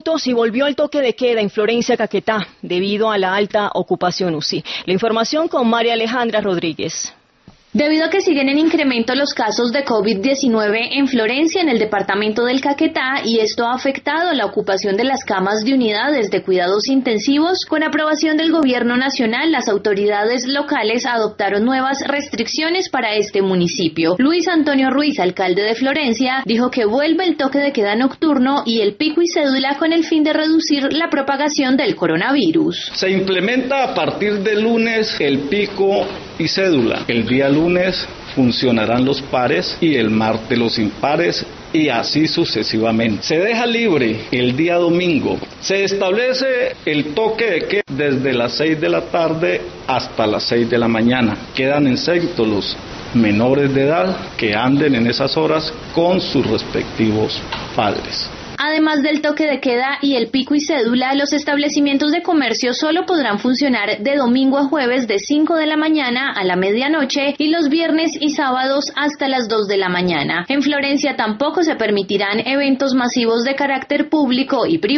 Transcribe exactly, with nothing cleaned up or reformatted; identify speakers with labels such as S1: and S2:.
S1: Y volvió el toque de queda en Florencia, Caquetá, debido a la alta ocupación U C I. La información con María Alejandra Rodríguez.
S2: Debido a que siguen en incremento los casos de COVID diecinueve en Florencia, en el departamento del Caquetá, y esto ha afectado la ocupación de las camas de unidades de cuidados intensivos, con aprobación del gobierno nacional, las autoridades locales adoptaron nuevas restricciones para este municipio. Luis Antonio Ruiz, alcalde de Florencia, dijo que vuelve el toque de queda nocturno y el pico y cédula con el fin de reducir la propagación del coronavirus.
S3: Se implementa a partir del lunes el pico y cédula. El día lunes funcionarán los pares y el martes los impares y así sucesivamente. Se deja libre el día domingo. Se establece el toque de queda desde las seis de la tarde hasta las seis de la mañana. Quedan exentos los menores de edad que anden en esas horas con sus respectivos padres.
S2: Además del toque de queda y el pico y cédula, los establecimientos de comercio solo podrán funcionar de domingo a jueves de cinco de la mañana a la medianoche y los viernes y sábados hasta las dos de la mañana. En Florencia tampoco se permitirán eventos masivos de carácter público y privado.